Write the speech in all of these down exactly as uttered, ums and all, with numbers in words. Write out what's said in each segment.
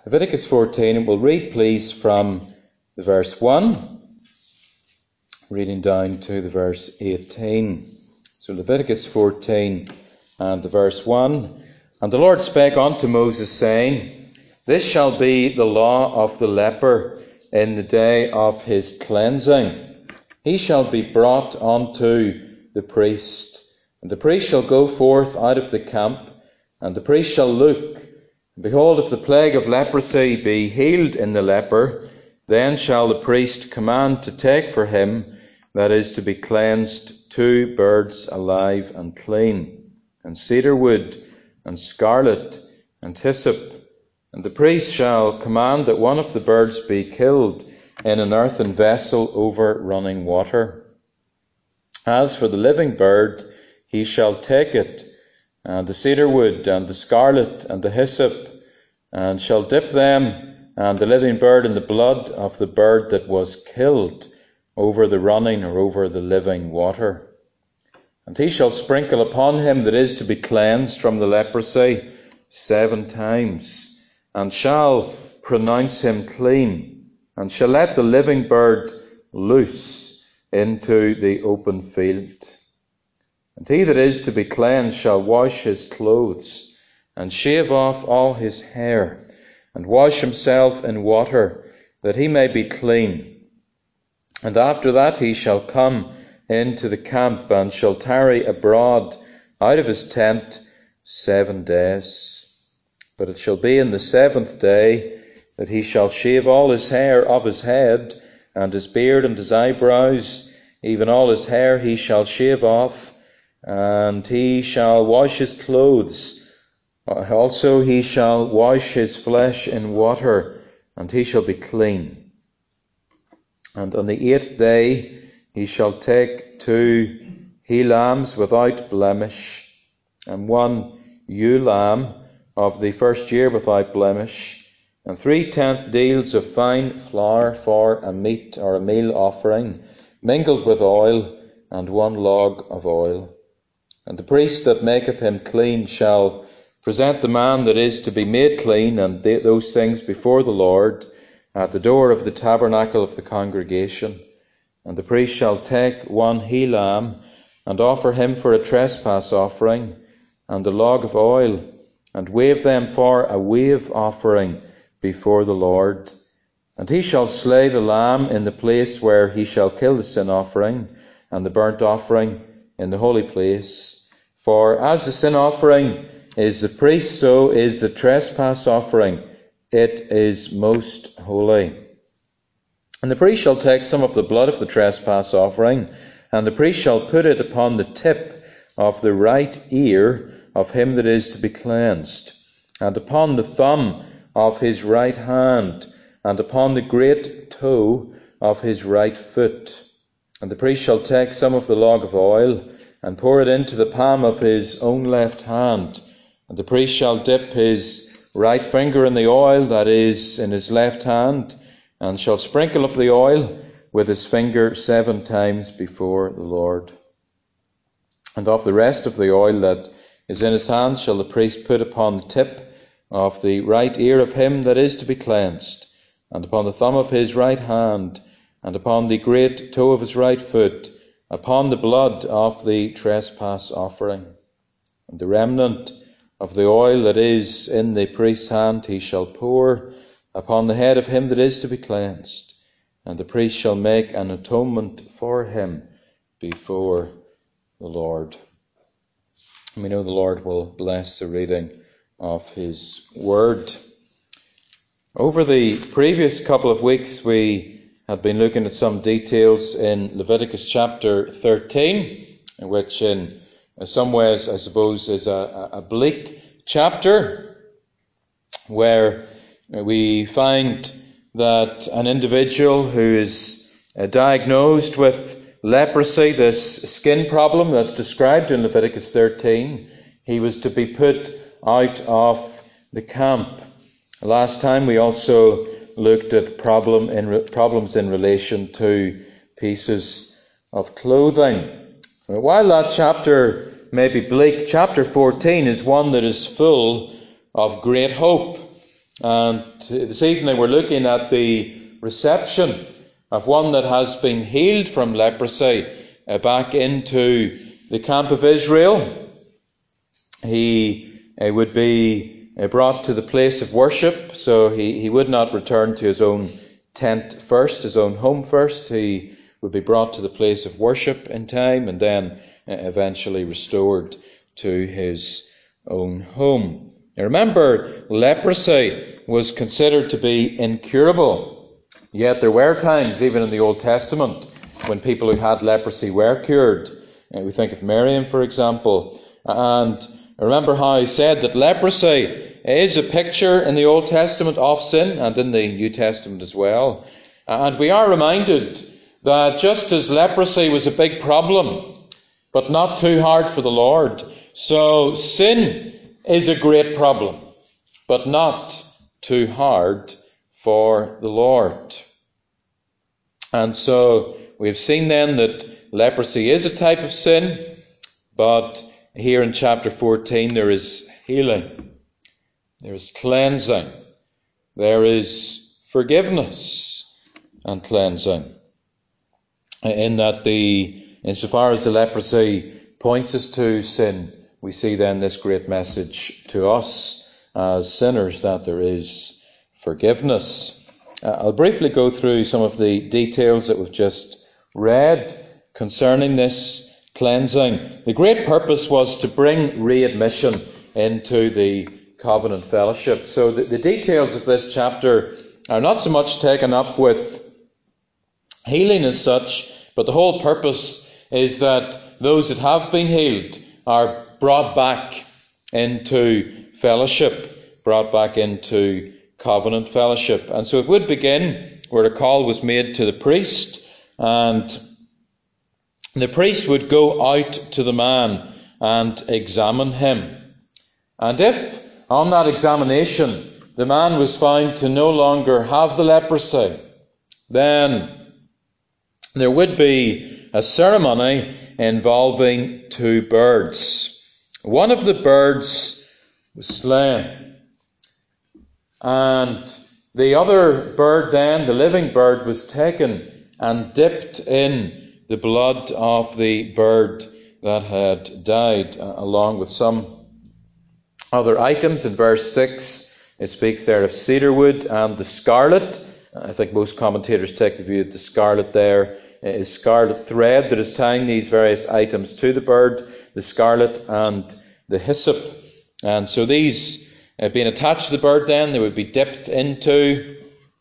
Leviticus fourteen, and we'll read, please, from the verse one, reading down to the verse eighteen. So Leviticus fourteen and the verse one. And the Lord spake unto Moses, saying, This shall be the law of the leper in the day of his cleansing. He shall be brought unto the priest, and the priest shall go forth out of the camp, and the priest shall look, and behold, if the plague of leprosy be healed in the leper, then shall the priest command to take for him that is to be cleansed two birds alive and clean, and cedar wood, and scarlet, and hyssop. And the priest shall command that one of the birds be killed in an earthen vessel over running water. As for the living bird, he shall take it, and the cedar wood, and the scarlet, and the hyssop, and shall dip them and the living bird in the blood of the bird that was killed over the running or over the living water. And he shall sprinkle upon him that is to be cleansed from the leprosy seven times, and shall pronounce him clean, and shall let the living bird loose into the open field. And he that is to be cleansed shall wash his clothes, and shave off all his hair, and wash himself in water, that he may be clean. And after that he shall come into the camp, and shall tarry abroad out of his tent seven days. But it shall be in the seventh day that he shall shave all his hair of his head, and his beard and his eyebrows, even all his hair he shall shave off, and he shall wash his clothes. Also he shall wash his flesh in water, and he shall be clean. And on the eighth day he shall take two he lambs without blemish, and one ewe lamb of the first year without blemish, and three tenth deals of fine flour for a meat or a meal offering, mingled with oil, and one log of oil. And the priest that maketh him clean shall present the man that is to be made clean and th- those things before the Lord at the door of the tabernacle of the congregation. And the priest shall take one he lamb, and offer him for a trespass offering, and a log of oil, and wave them for a wave offering before the Lord. And he shall slay the lamb in the place where he shall kill the sin offering, and the burnt offering in the holy place. For as the sin offering is the priest, so is the trespass offering. It is most holy. And the priest shall take some of the blood of the trespass offering, and the priest shall put it upon the tip of the right ear of him that is to be cleansed, and upon the thumb of his right hand, and upon the great toe of his right foot. And the priest shall take some of the log of oil, and pour it into the palm of his own left hand. And the priest shall dip his right finger in the oil that is in his left hand, and shall sprinkle of the oil with his finger seven times before the Lord. And of the rest of the oil that is in his hand shall the priest put upon the tip of the right ear of him that is to be cleansed, and upon the thumb of his right hand, and upon the great toe of his right foot, upon the blood of the trespass offering. And the remnant of the oil that is in the priest's hand he shall pour upon the head of him that is to be cleansed, and the priest shall make an atonement for him before the Lord. And we know the Lord will bless the reading of his word. Over the previous couple of weeks we had been looking at some details in Leviticus chapter thirteen, which in some ways, I suppose, is a, a bleak chapter, where we find that an individual who is uh, diagnosed with leprosy, this skin problem that's described in Leviticus thirteen, he was to be put out of the camp. Last time we also looked at problem in re- problems in relation to pieces of clothing. While that chapter may be bleak, chapter fourteen is one that is full of great hope. And this evening we're looking at the reception of one that has been healed from leprosy uh, back into the camp of Israel. He uh, would be uh, brought to the place of worship, so he, he would not return to his own tent first, his own home first. He would be brought to the place of worship in time and then uh, eventually restored to his own home. Now remember, leprosy was considered to be incurable, yet there were times, even in the Old Testament, when people who had leprosy were cured. Uh, we think of Miriam, for example, and remember how he said that leprosy is a picture in the Old Testament of sin and in the New Testament as well. And we are reminded that just as leprosy was a big problem, but not too hard for the Lord, so sin is a great problem, but not too hard for the Lord. And so we have seen then that leprosy is a type of sin, but here in chapter fourteen there is healing, there is cleansing, there is forgiveness and cleansing. In that the, insofar as the leprosy points us to sin, we see then this great message to us as sinners that there is forgiveness. Uh, I'll briefly go through some of the details that we've just read concerning this cleansing. The great purpose was to bring readmission into the covenant fellowship. So the, the details of this chapter are not so much taken up with healing as such, but the whole purpose is that those that have been healed are brought back into fellowship, brought back into covenant fellowship. And so it would begin where a call was made to the priest, and the priest would go out to the man and examine him. And if on that examination the man was found to no longer have the leprosy, then there would be a ceremony involving two birds. One of the birds was slain, and the other bird then, the living bird, was taken and dipped in the blood of the bird that had died, uh, along with some other items. In verse six, it speaks there of cedar wood and the scarlet. I think most commentators take the view that the scarlet there is scarlet thread that is tying these various items to the bird, the scarlet and the hyssop. And so these uh, being attached to the bird then, they would be dipped into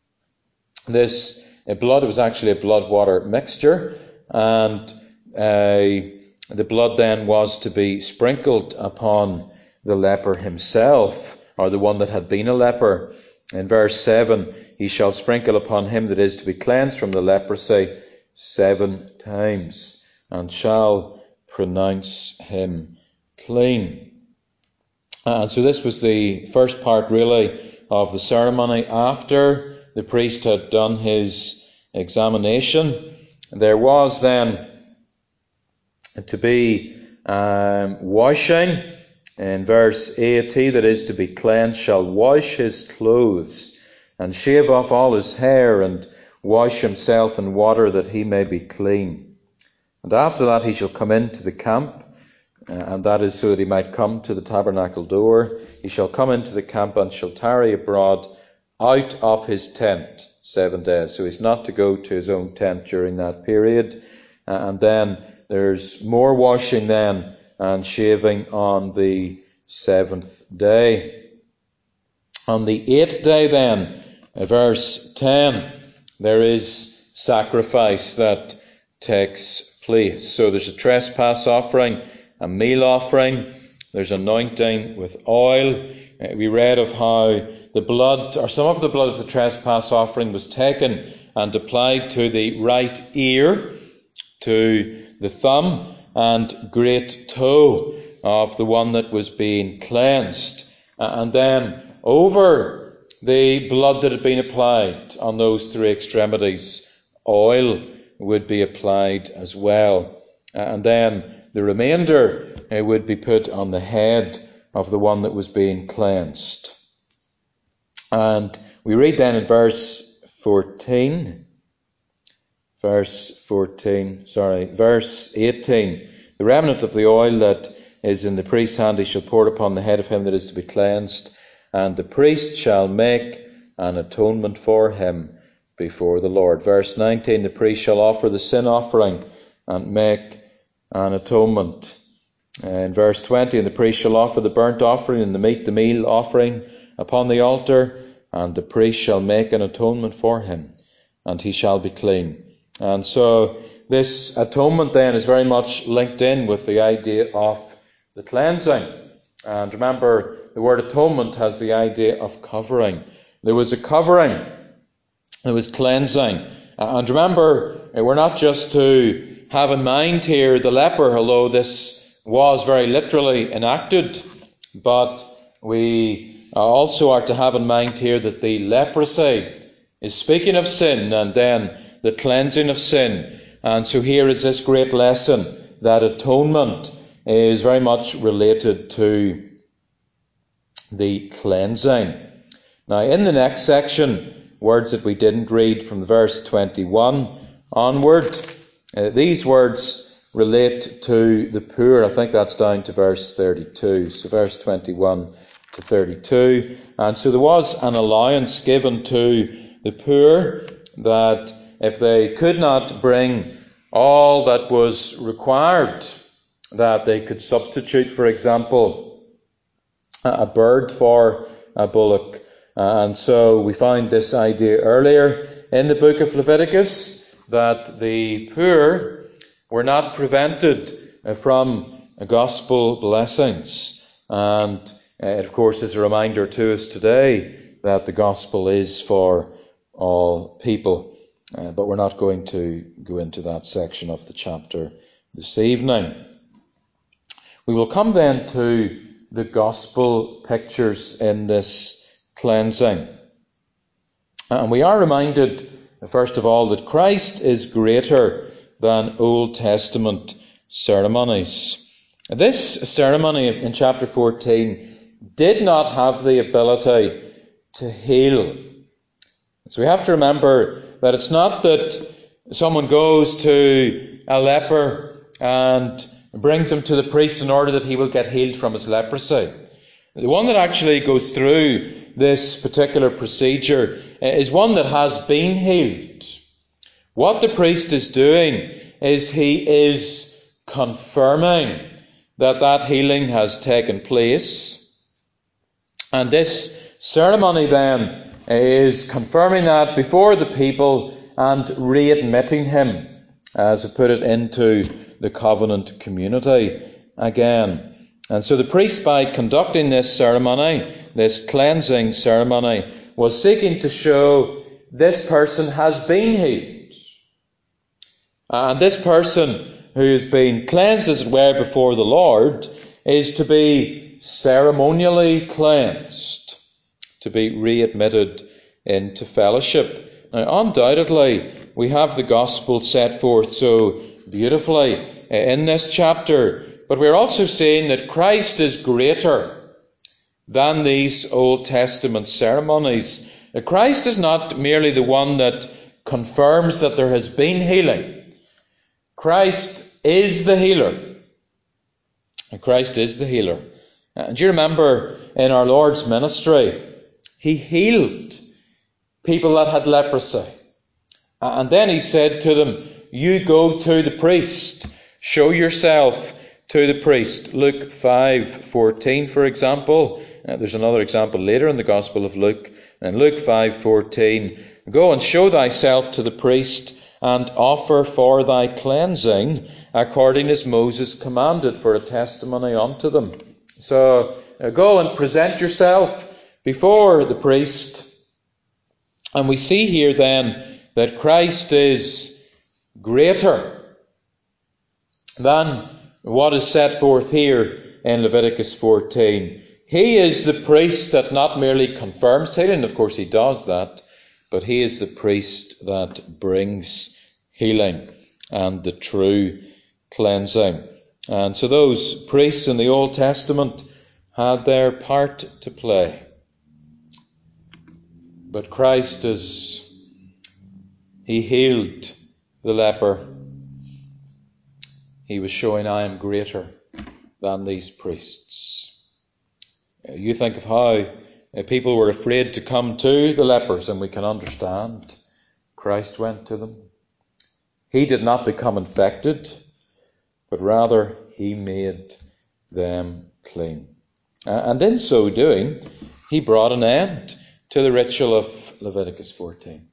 this uh, blood. It was actually a blood-water mixture, and uh, the blood then was to be sprinkled upon the leper himself, or the one that had been a leper. In verse seven, he shall sprinkle upon him that is to be cleansed from the leprosy seven times, and shall pronounce him clean. And so this was the first part really of the ceremony. After the priest had done his examination, there was then to be um, washing. In verse eight, he that is to be cleansed shall wash his clothes and shave off all his hair and wash himself in water that he may be clean. And after that he shall come into the camp, uh, and that is so that he might come to the tabernacle door. He shall come into the camp and shall tarry abroad out of his tent seven days. So he's not to go to his own tent during that period. Uh, and then there's more washing then and shaving on the seventh day. On the eighth day then, uh, verse ten, there is sacrifice that takes place. So there's a trespass offering, a meal offering, there's anointing with oil. Uh, we read of how the blood, or some of the blood of the trespass offering was taken and applied to the right ear, to the thumb and great toe of the one that was being cleansed. Uh, and then over the blood that had been applied on those three extremities, oil would be applied as well. Uh, and then the remainder uh, would be put on the head of the one that was being cleansed. And we read then in verse fourteen, verse fourteen, sorry, verse eighteen, the remnant of the oil that is in the priest's hand he shall pour upon the head of him that is to be cleansed, and the priest shall make an atonement for him before the Lord. Verse nineteen, the priest shall offer the sin offering and make an atonement. In verse twenty, and the priest shall offer the burnt offering and the meat, the meal offering upon the altar, and the priest shall make an atonement for him, and he shall be clean. And so this atonement then is very much linked in with the idea of the cleansing. And remember, the word atonement has the idea of covering. There was a covering, there was cleansing. And remember, we're not just to have in mind here the leper, although this was very literally enacted, but we also are to have in mind here that the leprosy is speaking of sin and then the cleansing of sin. And so here is this great lesson that atonement is very much related to the cleansing. Now, in the next section, words that we didn't read from verse twenty-one onward, uh, these words relate to the poor. I think that's down to verse thirty-two. So verse twenty-one to thirty-two. And so there was an allowance given to the poor that if they could not bring all that was required, that they could substitute, for example, a bird for a bullock. And so we found this idea earlier in the book of Leviticus, that the poor were not prevented from gospel blessings. And it, of course, is a reminder to us today that the gospel is for all people. Uh, but we're not going to go into that section of the chapter this evening. We will come then to the gospel pictures in this cleansing. And we are reminded, first of all, that Christ is greater than Old Testament ceremonies. This ceremony in chapter fourteen did not have the ability to heal. So we have to remember that it's not that someone goes to a leper and brings him to the priest in order that he will get healed from his leprosy. The one that actually goes through this particular procedure is one that has been healed. What the priest is doing is he is confirming that that healing has taken place. And this ceremony then is confirming that before the people and readmitting him, as we put it, into the covenant community again. And so the priest, by conducting this ceremony, this cleansing ceremony, was seeking to show this person has been healed. And this person who has been cleansed, as it were, before the Lord, is to be ceremonially cleansed, to be readmitted into fellowship. Now, undoubtedly, we have the gospel set forth so beautifully in this chapter, but we're also seeing that Christ is greater than these Old Testament ceremonies. Christ is not merely the one that confirms that there has been healing. Christ is the healer. Christ is the healer. And do you remember in our Lord's ministry, he healed people that had leprosy. And then he said to them, you go to the priest. Show yourself to the priest. Luke five fourteen, for example. Uh, there's another example later in the Gospel of Luke. In Luke five fourteen, go and show thyself to the priest and offer for thy cleansing according as Moses commanded, for a testimony unto them. So uh, go and present yourself before the priest. And we see here then that Christ is greater than what is set forth here in Leviticus fourteen. He is the priest that not merely confirms healing, of course he does that, but he is the priest that brings healing and the true cleansing. And so those priests in the Old Testament had their part to play. But Christ, as he healed the leper, he was showing, I am greater than these priests. You think of how people were afraid to come to the lepers, and we can understand. Christ went to them. He did not become infected, but rather he made them clean. And in so doing, he brought an end to the ritual of Leviticus fourteen.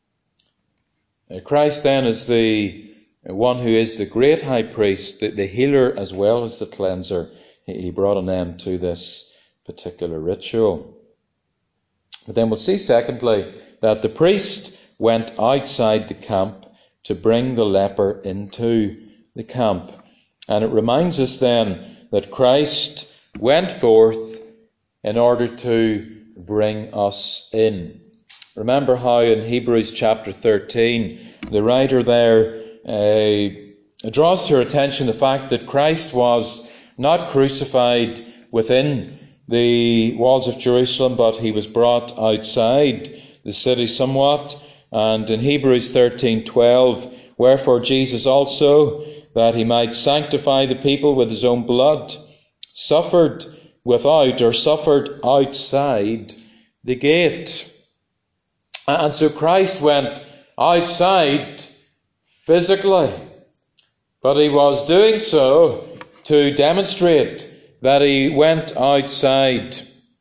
Christ then is the one who is the great high priest, the, the healer as well as the cleanser. He brought an end to this particular ritual. But then we'll see, secondly, that the priest went outside the camp to bring the leper into the camp. And it reminds us then that Christ went forth in order to bring us in. Remember how in Hebrews chapter thirteen, the writer there uh, draws to our attention the fact that Christ was not crucified within the walls of Jerusalem, but he was brought outside the city somewhat. And in Hebrews thirteen twelve, wherefore Jesus also, that he might sanctify the people with his own blood, suffered without, or suffered outside the gate. And so Christ went outside physically, but he was doing so to demonstrate that he went outside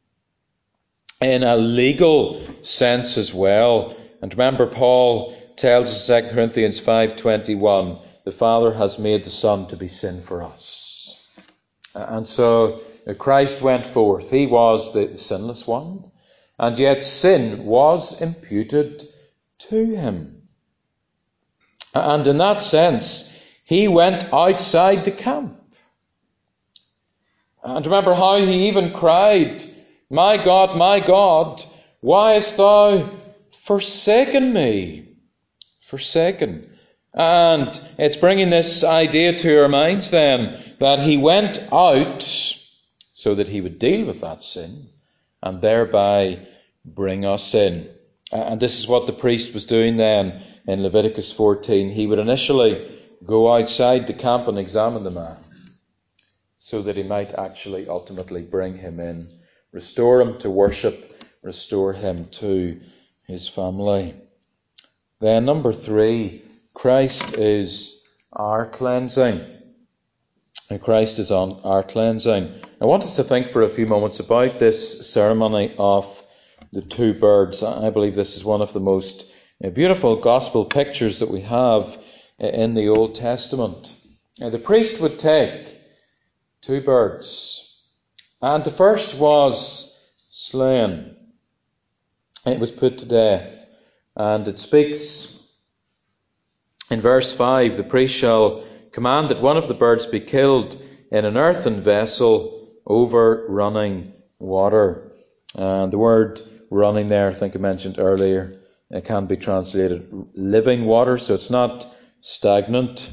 in a legal sense as well. And remember, Paul tells us in Second Corinthians five twenty-one, the Father has made the Son to be sin for us. And so Christ went forth. He was the sinless one, and yet sin was imputed to him. And in that sense, he went outside the camp. And remember how he even cried, my God, my God, why hast thou forsaken me? Forsaken. And it's bringing this idea to our minds then, that he went out so that he would deal with that sin and thereby bring us in. And this is what the priest was doing then in Leviticus fourteen. He would initially go outside the camp and examine the man so that he might actually ultimately bring him in, restore him to worship, restore him to his family. Then number three, Christ is our cleansing. And Christ is on our cleansing. I want us to think for a few moments about this ceremony of the two birds. I believe this is one of the most beautiful gospel pictures that we have in the Old Testament. The priest would take two birds, and the first was slain. It was put to death, and it speaks in verse five, the priest shall command that one of the birds be killed in an earthen vessel over running water. And the word running there, I think I mentioned earlier, it can be translated living water, so it's not stagnant.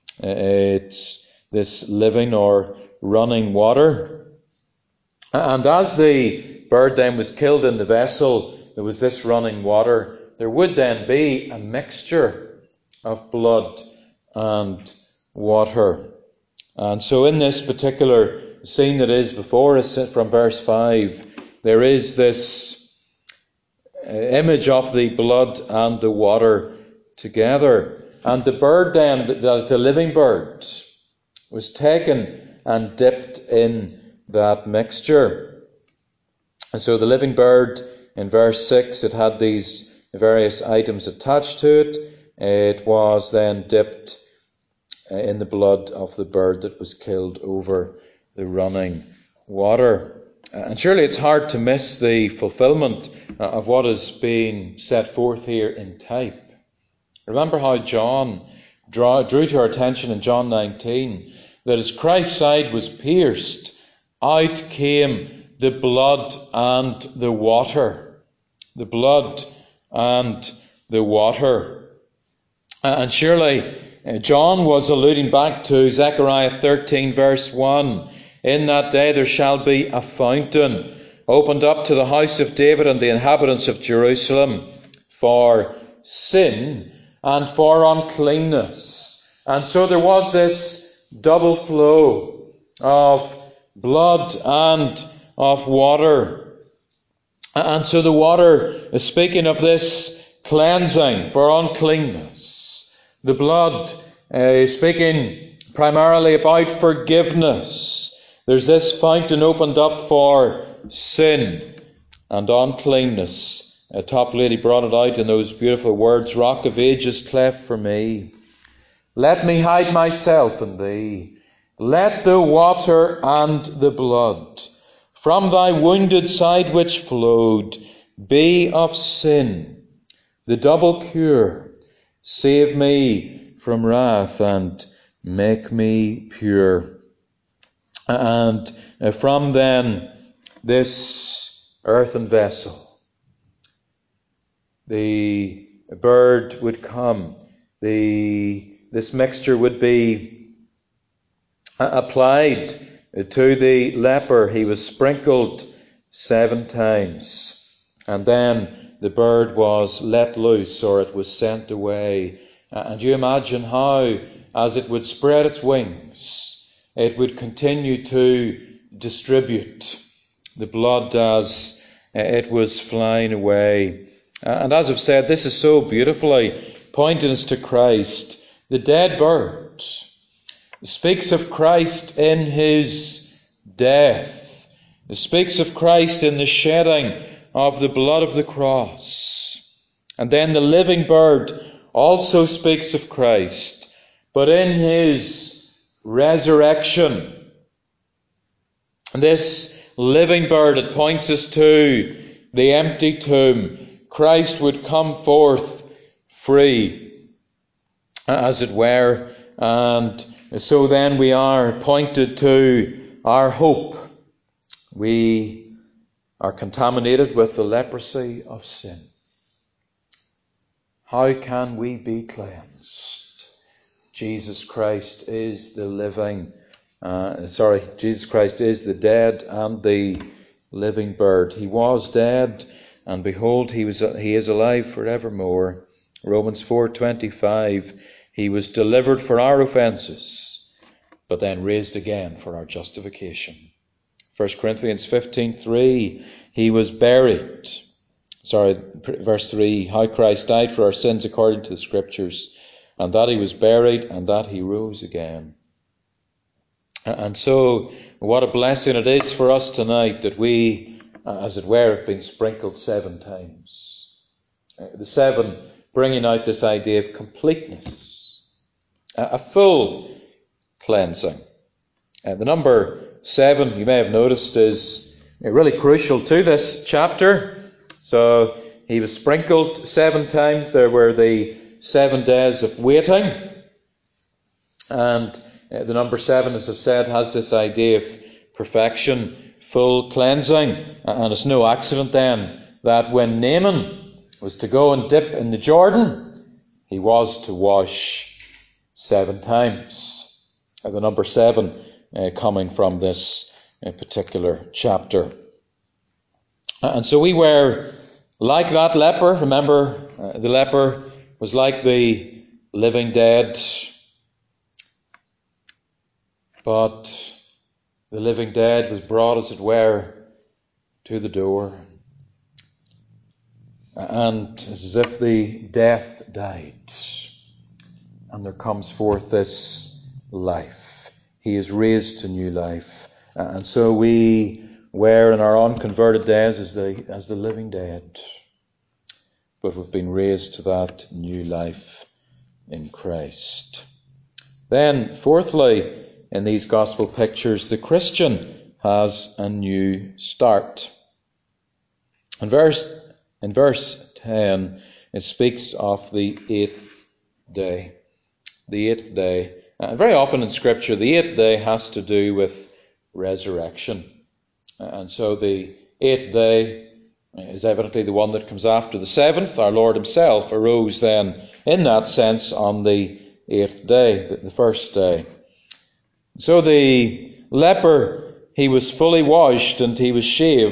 It's this living or running water. And as the bird then was killed in the vessel, there was this running water. There would then be a mixture of blood and water. And so in this particular scene that is before us from verse five, there is this image of the blood and the water together. And the bird then, that is a living bird, was taken and dipped in that mixture. And so the living bird, in verse six, it had these various items attached to it. It was then dipped in the blood of the bird that was killed over the running water. And surely it's hard to miss the fulfillment of what is being set forth here in type. Remember how John draw, drew to our attention in John nineteen that as Christ's side was pierced, out came the blood and the water. The blood and the water. And surely John was alluding back to Zechariah thirteen verse one. In that day there shall be a fountain opened up to the house of David and the inhabitants of Jerusalem for sin and for uncleanness. And so there was this double flow of blood and of water. And so the water is speaking of this cleansing for uncleanness. The blood uh, is speaking primarily about forgiveness. There's this fountain opened up for sin and uncleanness. A top lady brought it out in those beautiful words, "Rock of ages, cleft for me. Let me hide myself in thee. Let the water and the blood from thy wounded side which flowed be of sin, the double cure. Save me from wrath and make me pure." And from then this earthen vessel, the bird would come, the this mixture would be applied to the leper. He was sprinkled seven times, and then the bird was let loose, or it was sent away. And you imagine how, as it would spread its wings, it would continue to distribute the blood as it was flying away. And as I've said, this is so beautifully pointing us to Christ. The dead bird speaks of Christ in his death. It speaks of Christ in the shedding of the blood of the cross. And then the living bird also speaks of Christ, but in his resurrection. And this living bird, it points us to the empty tomb. Christ would come forth free, as it were, and so then we are pointed to our hope. We are contaminated with the leprosy of sin. How can we be cleansed? Jesus Christ is the living, uh, sorry, Jesus Christ is the dead and the living bird. He was dead, and behold, he was he is alive forevermore. Romans four twenty-five. He was delivered for our offences, but then raised again for our justification. First Corinthians fifteen three. He was buried. Sorry, verse three. How Christ died for our sins according to the Scriptures, and that he was buried, and that he rose again. And so, what a blessing it is for us tonight that we, as it were, have been sprinkled seven times. The seven bringing out this idea of completeness. A full cleansing. Uh, the number seven, you may have noticed, is really crucial to this chapter. So he was sprinkled seven times. There were the seven days of waiting. And uh, the number seven, as I've said, has this idea of perfection, full cleansing. And it's no accident then that when Naaman was to go and dip in the Jordan, he was to wash seven times. Uh, the number seven uh, coming from this uh, particular chapter. And so we were like that leper. Remember, uh, the leper was like the living dead. But the living dead was brought, as it were, to the door. And it's as if the death died. And there comes forth this life. He is raised to new life. And so we were in our unconverted days as the, as the living dead. But we've been raised to that new life in Christ. Then, fourthly, in these gospel pictures, the Christian has a new start. In verse, in verse ten, it speaks of the eighth day. The eighth day. Uh, very often in Scripture, the eighth day has to do with resurrection. Uh, and so the eighth day is evidently the one that comes after the seventh. Our Lord himself arose then, in that sense, on the eighth day, the, the first day. So the leper, he was fully washed and he was shaved.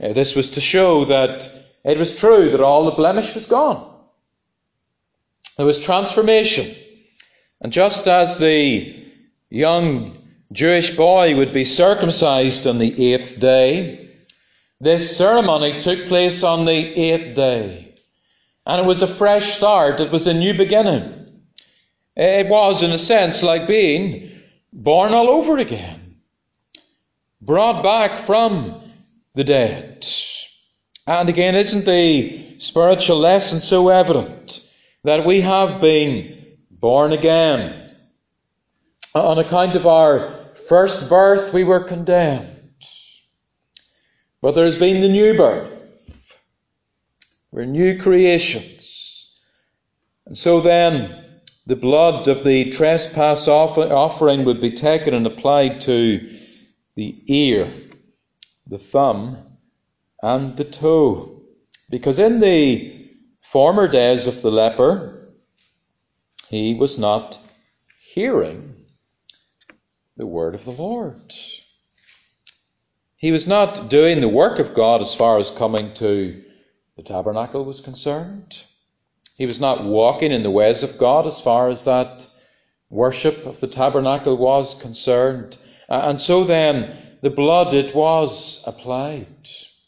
Uh, this was to show that it was true that all the blemish was gone. There was transformation. And just as the young Jewish boy would be circumcised on the eighth day, this ceremony took place on the eighth day. And it was a fresh start. It was a new beginning. It was, in a sense, like being born all over again. Brought back from the dead. And again, isn't the spiritual lesson so evident that we have been born again? On account of our first birth, we were condemned. But there has been the new birth. We're new creations. And so then, the blood of the trespass offering would be taken and applied to the ear, the thumb, and the toe. Because in the former days of the leper, he was not hearing the word of the Lord. He was not doing the work of God as far as coming to the tabernacle was concerned. He was not walking in the ways of God as far as that worship of the tabernacle was concerned. And so then, the blood, it was applied.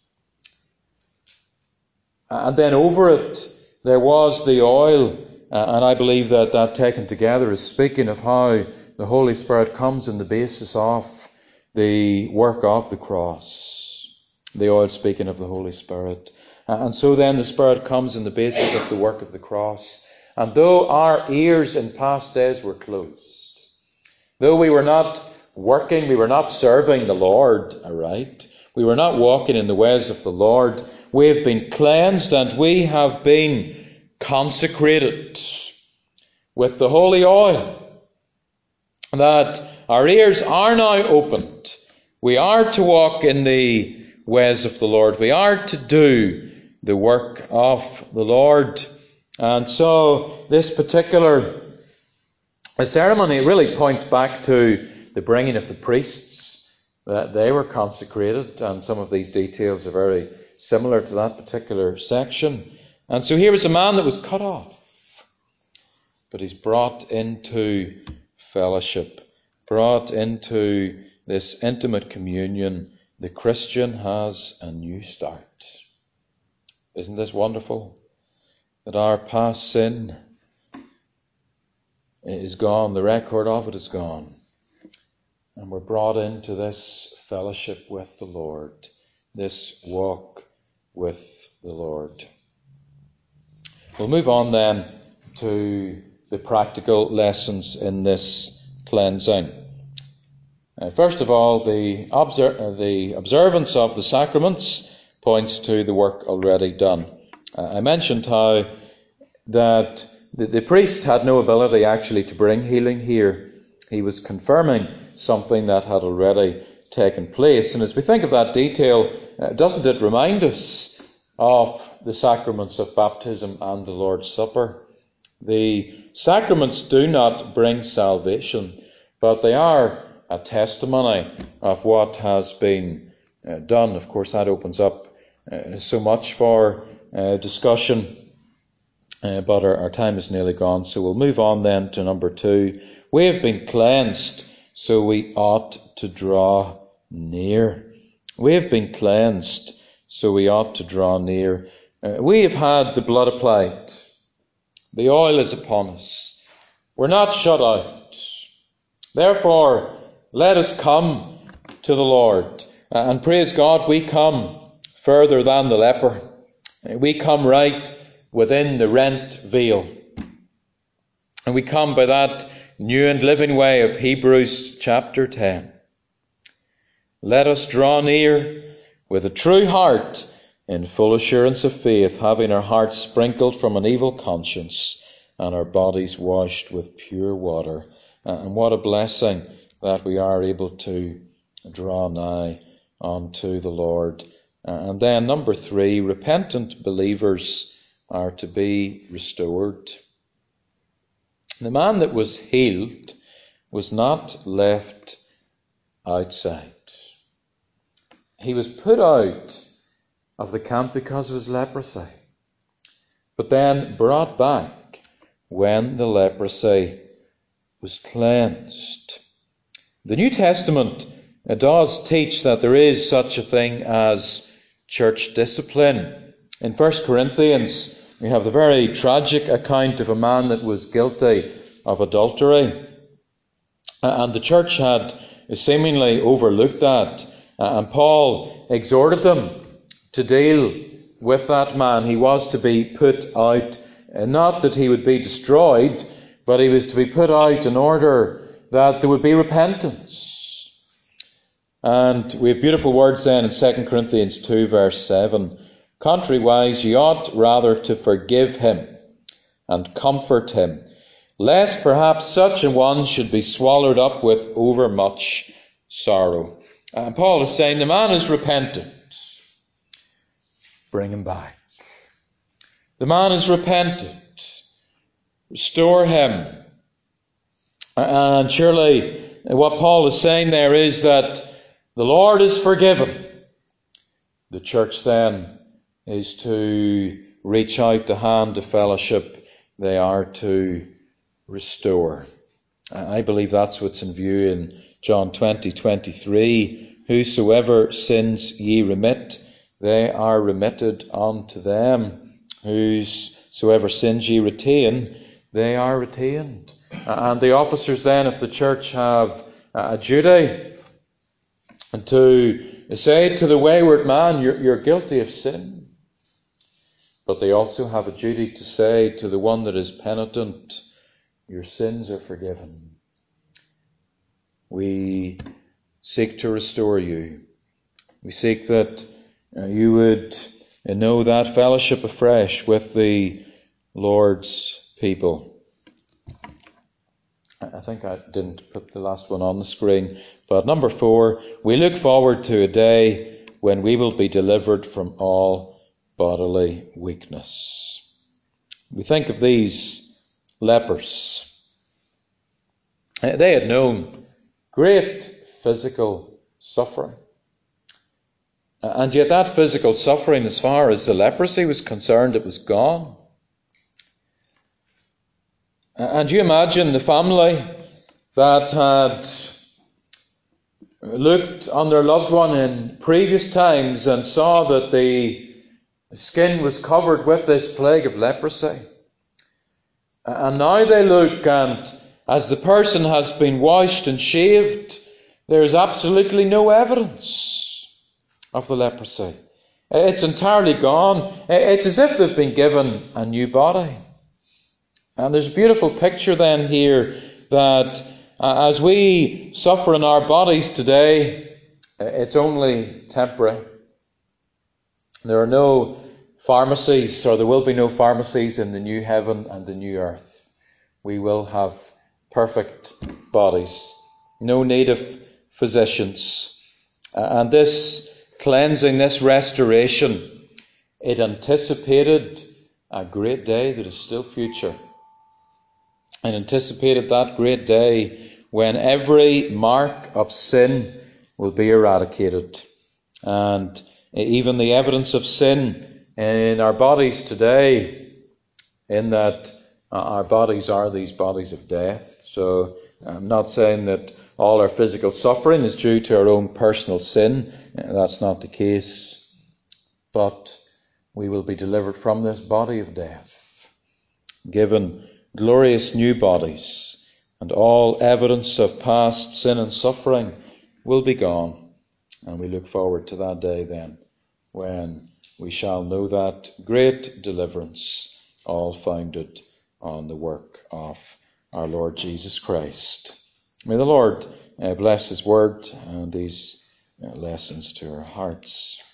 And then over it, there was the oil. And I believe that that taken together is speaking of how the Holy Spirit comes in the basis of the work of the cross. The oil speaking of the Holy Spirit. And so then the Spirit comes in the basis of the work of the cross. And though our ears in past days were closed, though we were not working, we were not serving the Lord aright, we were not walking in the ways of the Lord, we have been cleansed and we have been consecrated with the holy oil. That our ears are now opened. We are to walk in the ways of the Lord. We are to do the work of the Lord. And so this particular ceremony really points back to the bringing of the priests. That they were consecrated, and some of these details are very similar to that particular section. And so here was a man that was cut off, but he's brought into fellowship, brought into this intimate communion. The Christian has a new start. Isn't this wonderful? That our past sin is gone, the record of it is gone. And we're brought into this fellowship with the Lord, this walk with the Lord. We'll move on then to the practical lessons in this cleansing. Uh, first of all, the, obser- uh, the observance of the sacraments points to the work already done. Uh, I mentioned how that the, the priest had no ability actually to bring healing here. He was confirming something that had already taken place. And as we think of that detail, uh, doesn't it remind us of the sacraments of baptism and the Lord's Supper? The sacraments do not bring salvation, but they are a testimony of what has been uh, done. Of course, that opens up uh, so much for uh, discussion, uh, but our, our time is nearly gone, so we'll move on then to number two. We have been cleansed, so we ought to draw near. We have been cleansed, so we ought to draw near. Uh, we have had the blood applied. The oil is upon us. We're not shut out. Therefore, let us come to the Lord. And praise God, we come further than the leper. We come right within the rent veil. And we come by that new and living way of Hebrews chapter ten. Let us draw near with a true heart in full assurance of faith, having our hearts sprinkled from an evil conscience and our bodies washed with pure water. And what a blessing that we are able to draw nigh unto the Lord. And then number three, repentant believers are to be restored. The man that was healed was not left outside. He was put out of the camp because of his leprosy, but then brought back when the leprosy was cleansed. The New Testament it does teach that there is such a thing as church discipline. In First Corinthians, we have the very tragic account of a man that was guilty of adultery. And the church had seemingly overlooked that. And Paul exhorted them to deal with that man. He was to be put out, not that he would be destroyed, but he was to be put out in order that there would be repentance. And we have beautiful words then in Second Corinthians two verse seven. Contrariwise, ye ought rather to forgive him and comfort him, lest perhaps such a one should be swallowed up with overmuch sorrow. And Paul is saying the man is repentant. Bring him back. The man is repentant. Restore him. And surely what Paul is saying there is that the Lord is forgiven. The church then is to reach out the hand of fellowship. They are to restore. I believe that's what's in view in John twenty twenty-three. Whosoever sins ye remit, they are remitted unto them. Whosoever sins ye retain, they are retained. And the officers then of the church have a duty to say to the wayward man, you're, you're guilty of sin. But they also have a duty to say to the one that is penitent, your sins are forgiven. We seek to restore you. We seek that uh, you would uh, know that fellowship afresh with the Lord's people. I think I didn't put the last one on the screen. But number four, we look forward to a day when we will be delivered from all bodily weakness. We think of these lepers. They had known great physical suffering. And yet that physical suffering, as far as the leprosy was concerned, it was gone. And you imagine the family that had looked on their loved one in previous times and saw that the skin was covered with this plague of leprosy. And now they look, and as the person has been washed and shaved, there is absolutely no evidence of the leprosy. It's entirely gone. It's as if they've been given a new body. And there's a beautiful picture then here that uh, as we suffer in our bodies today, it's only temporary. There are no pharmacies, or there will be no pharmacies in the new heaven and the new earth. We will have perfect bodies, no need of physicians. Uh, and this cleansing, this restoration, it anticipated a great day that is still future. And anticipated that great day when every mark of sin will be eradicated. And even the evidence of sin in our bodies today, in that our bodies are these bodies of death. So I'm not saying that all our physical suffering is due to our own personal sin. That's not the case. But we will be delivered from this body of death, given glorious new bodies, and all evidence of past sin and suffering will be gone. And we look forward to that day then, when we shall know that great deliverance, all founded on the work of our Lord Jesus Christ. May the Lord uh, bless His word and these uh, lessons to our hearts.